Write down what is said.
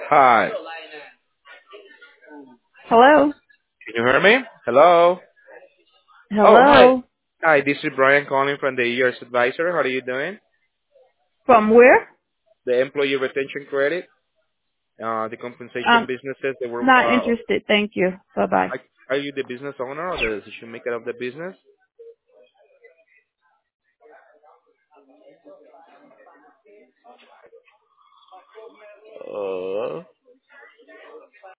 Hi. Hello? Can you hear me? Hello? Oh, hi. Hello? Hi, this is Brian calling from the ERS Advisor. How are you doing? From where? The employee retention credit, the compensation I'm businesses that were, not interested. Thank you. Bye-bye. are you the business owner or the decision maker of the business?